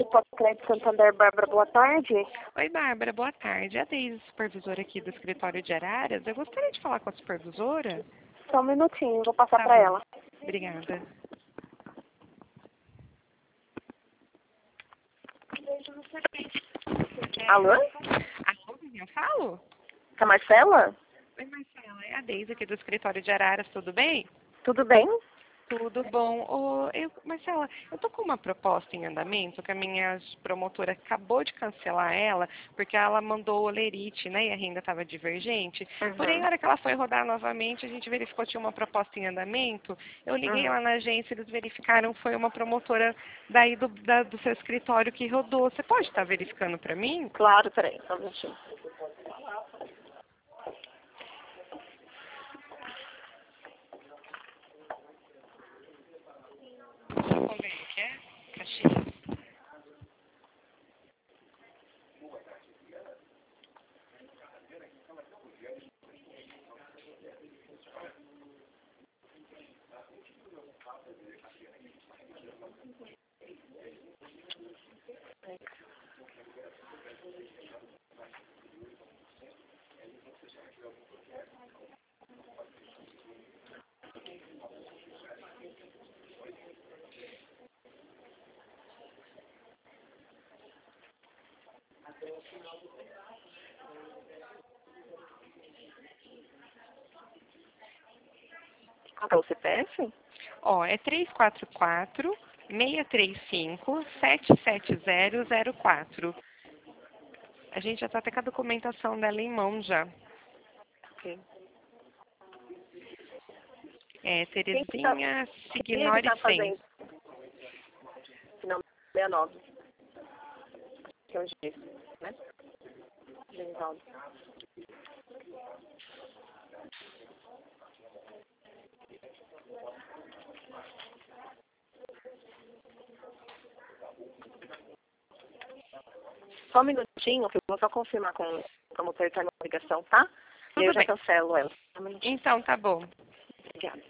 Grupo Atlético Santander, Bárbara, boa tarde. Oi, Bárbara, boa tarde. É a Deise, supervisora aqui do escritório de Araras. Eu gostaria de falar com a supervisora. Só um minutinho, vou passar Tá para bom. ela. Obrigada. Alô? Alô, eu falo? Com a Marcela? Oi, Marcela, é a Deise aqui do escritório de Araras, tudo bem? Tudo bem? Tudo bom. Marcela, eu tô com uma proposta em andamento que a minha promotora acabou de cancelar ela, porque ela mandou o Olerite, né, e a renda estava divergente. Porém, na hora que ela foi rodar novamente, a gente verificou que tinha uma proposta em andamento. Eu liguei lá na agência, eles verificaram, foi uma promotora daí do seu escritório que rodou. Você pode estar verificando para mim? Claro, peraí, só um minutinho. Convênio, que é? Caxias. Qual que é o CPF? Ó, é 344-635-77004. A gente já está até com a documentação dela em mão já. Ok. É Quem Terezinha que Signori tá 100. fazendo? Final 69. Que é o G, né? Genivaldo. Só um minutinho, que eu vou só confirmar com o promotor que tá na ligação, tá? E aí eu Tudo já bem. cancelo ela. Só um minutinho. Então, tá bom. Obrigada.